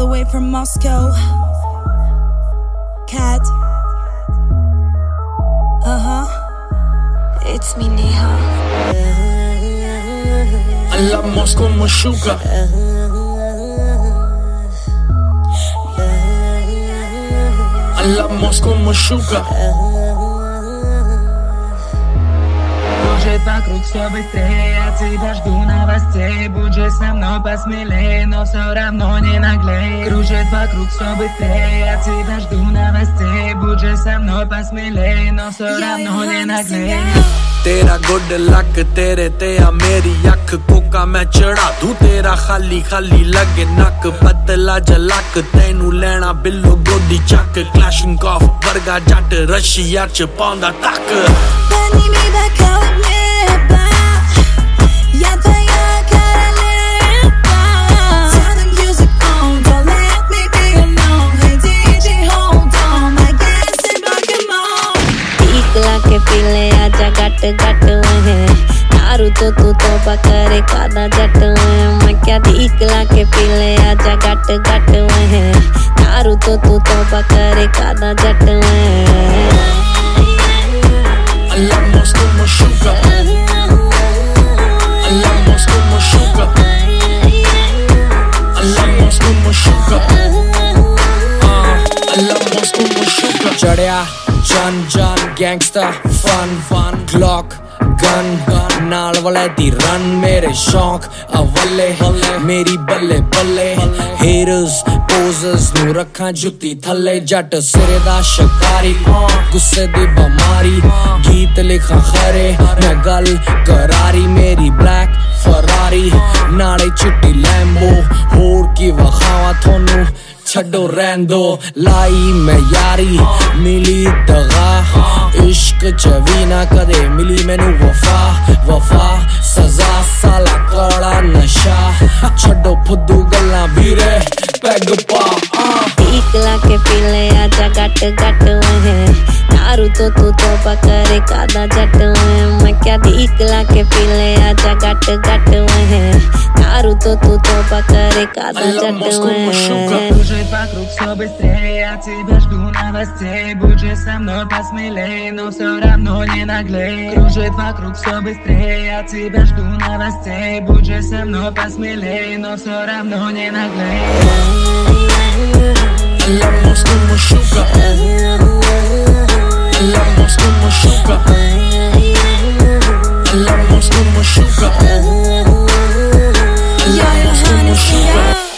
way from Moscow. Cat. It's me, Neha. Hablamos como sugar. Hablamos como sugar. Кружит вокруг все быстрее, я тебя жду новостей. Будь же со мной посмелее, но все равно не наглей. Кружит вокруг все быстрее, я тебя жду новостей. Будь же со мной посмелее, но все равно не наглей. तेरा good luck तेरे ते आ मेरी अख कोका मैं चढ़ा दूं तेरा खाली खाली लगे नक पतला जलक तेनू लेना बिल्लो गोदी चक क्लैशिंग ऑफ वर्गा जट रशिया च पांदा तक Beni mi bakalım ya da yakaralım. Turn the music on, don't let me be alone. Hey DJ, hold on, I can't say Pokemon. टीकला के पीले आजा गट गट है दारू तो तू तो बकरे कादा जट है मैं क्या टीकला के पीले आजा गट गट है दारू तो तू तो बकरे कादा जट है Hablamos como sugar. Hablamos como sugar. Hablamos como sugar. Hablamos como sugar. चढ़या जन जन gangster fun fun clock gun नाल वाले दी रन मेरे शौक अवले मेरी बल्ले बल्ले हेटर्स पोजर्स नू रखा जुत्ती थल्ले जट सिरे दा शिकारी गुस्से दी बमारी गीत लिखा खरे मैं गल करारी मेरी ब्लैक फरारी नाले चिट्टी लैम्बो होर की वखावा थोनू छड्डो रहन दो लाई मैं यारी मिली दगा इश्क च भी ना कदे मिली मैनू वफा वफा सजा साला कड़ा नशा छड्डो फुद्दू गल्लां वीरे पैग पा टीकला के पीले आजा गट गट है दारू तो तू तो बकरे कादा जट है मैं क्या टीकला के पीले आजा गट गट है दारू तो तू तो बकरे कादा जट है Кружит вокруг все быстрее, я тебя жду новостей. Будь же со мной посмелее, но все равно не наглей. Кружит вокруг все быстрее, я тебя жду новостей. Будь же со мной посмелее, но все равно не наглей. Hablamos como sugar. Hablamos como sugar. Hablamos como sugar. Hablamos como sugar.